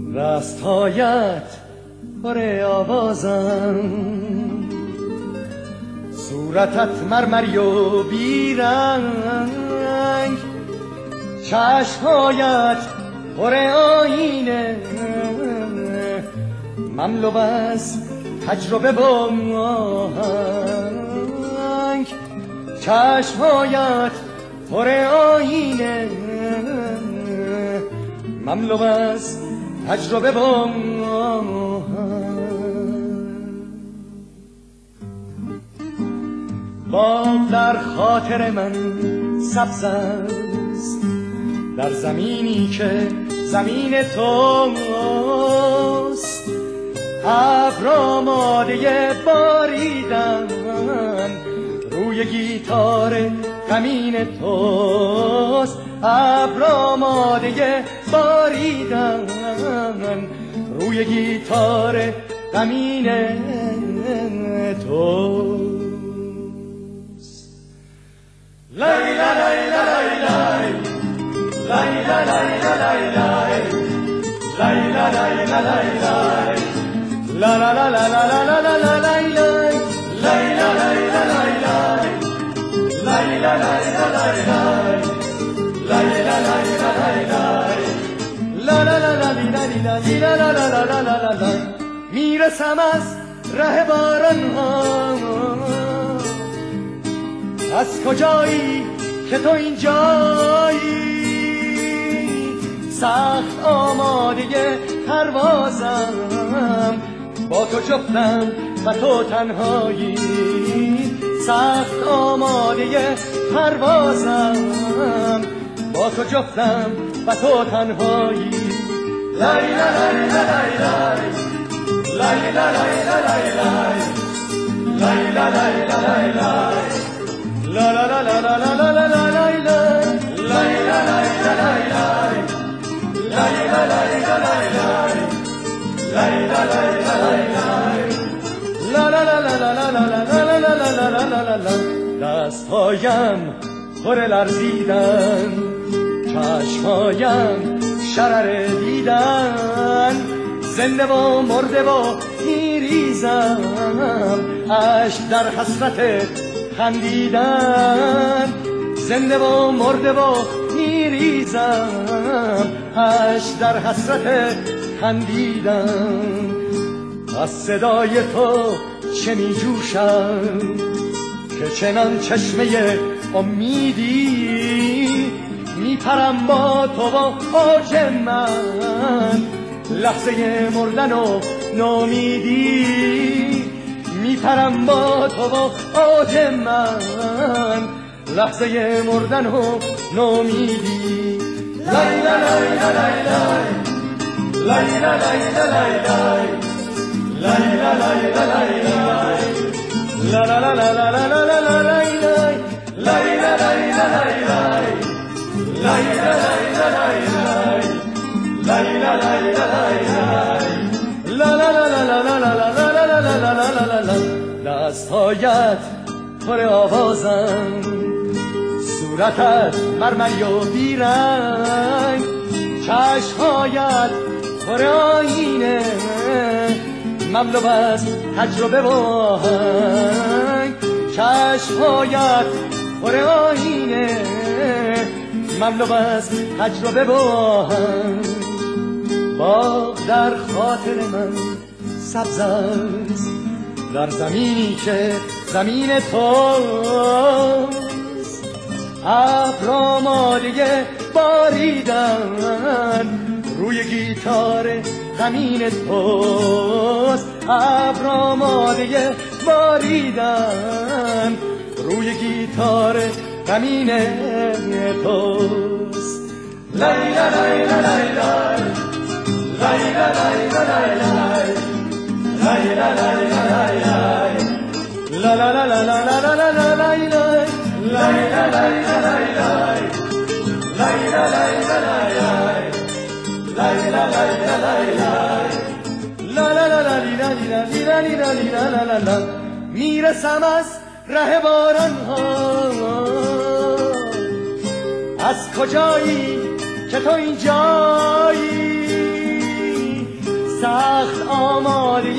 رستهایت پر آوازم، صورتت مرمری و بیرنگ، چشمهایت پر آینه، مملو از تجربه و آهنگ، چشمهایت پر آینه، مملو از تجربه و آهنگ. باغ در خاطر من سبز است، در زمینی که زمین توست، ابر آماده باریدن روی گیتار غمین توست، ابر آماده باریدن روی گیتار غمین توست. لای لای لای لای لای لای لای لای لای لای لای لا لا لا لا لا لا لا لا لا لا لا لا لا. میرسم از ره باران ها، از کجایی که تو اینجایی، سخت آماده پروازم، با تو جفتم و تو تنهایی، سخت آماده پروازم، با تو جفتم و تو تنهایی. لای لای لای لای لای لای لای لای لای لای لای لا لا لا لا لا لا لا لا لا دستهایم پر لرزیدن، چشمهایم شرر دیدن، زنده و مرده و میریزم، اشک در حسرت خندیدن، زنده و مرده و میریزم، اشک در حسرت خندیدن. از صدای تو چه می جوشم که چنان چشمه امیدی، میپرم با تو و اوج من، لحظه مردن و نومیدی، میپرم با تو و اوج من، لحظه مردن و نومیدی. لای لای لای لای لای لای لای لای لای لا لا لا لا لا لا لا لا لا لا دستهایت پر آوازم، صورتت مرمری و بیرنگ، چشمهایت پر آینه، مملو از تجربه و آهنگ، چشمهایت پر آینه، مملو از تجربه و آهنگ. باغ در خاطر من سبز است، در زمینی که زمین توست، ابر آماده باریدن روی گیتار غمین توست، ابر آماده باریدن روی گیتار غمین توست. لای لای لای لای لای لای لای لای لا لا لا لا لا لا لا لا لا. میرسم از ره باران ها، از کجایی که تو اینجایی،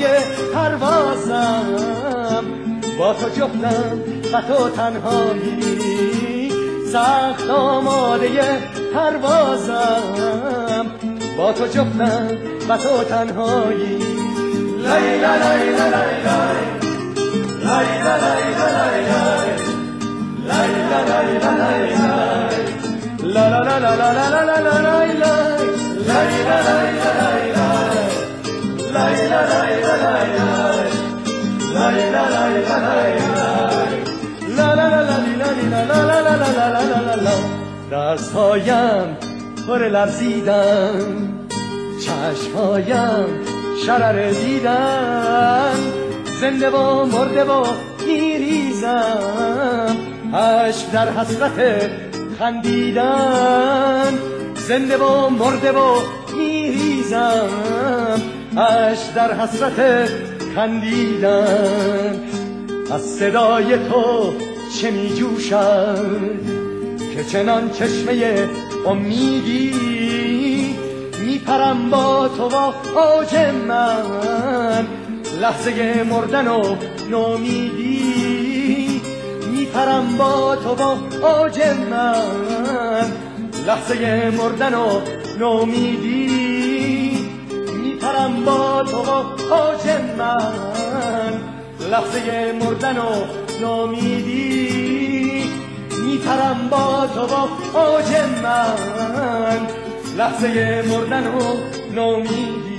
پروازم، با تو جفتم و تو تنهایی، سخت آماده پروازم، با تو جفتم و تو تنهایی. لای لای لای لای لای لای لای لای لای لا لا لا لا لا لا لا لا لا دستهایم پر لرزیدن، چشمهایم شرر دیدن، زنده و مرده و میریزم اشک در حسرت خندیدن، زنده و مرده و میریزم اشک در حسرت خندیدن. از صدای تو چه می جوشد که چنان چشمه امیدی، میپرم با تو و اوج من لحظه مردن و نومیدی، میپرم با تو و اوج من لحظه مردن و نومیدی، میپرم با تو و اوج من لحظه مردن و نومیدی، میپرم با تو و اوج من لحظه مردن و نومیدی.